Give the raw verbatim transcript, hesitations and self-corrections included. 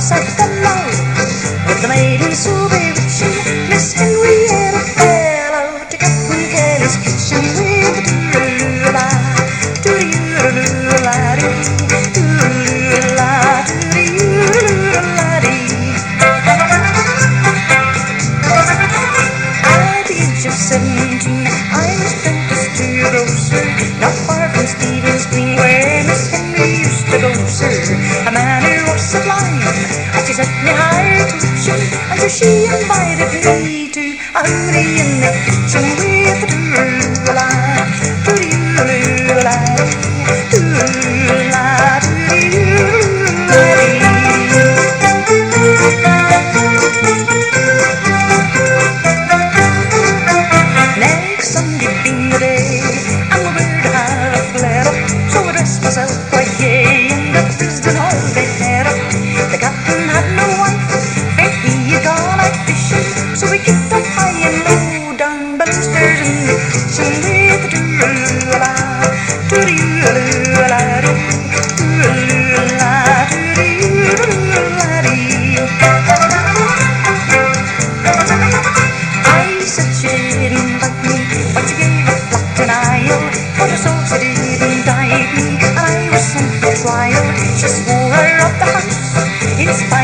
I fell out with the maiden so bewitching, Miss Henrietta fell out to Captain Kelly's kitchen with the doo-doo-la, doo-doo-la-doo-la-dee, doo-doo-la, doo-doo-la-dee. At the age of seventeen, I was apprenticed to a grocer, not far from Stephen's Green, where Miss Henry used to go, sir. A man who was sublime, and she set me higher tuition, and so she invited me to a hooty in the kitchen with the doo-doo-la, doo-doo-la, doo-doo-la, doo-doo-la-dee. Next Sunday being the day, I'm a bird to have a flare up, so I dressed myself quite gay in the Brisbane holiday hair up. The captain had no wife, faith he had gone out fishing, so we kicked up high and low down balusters in the kitchen with the doo-doo-la, doo-doo-la, doo-doo-la, doo-doo-la-dee. I said she didn't like me, but she gave a flat denial, but her soul she didn't indict me, and I was sent for trial. She swore her up the house in spite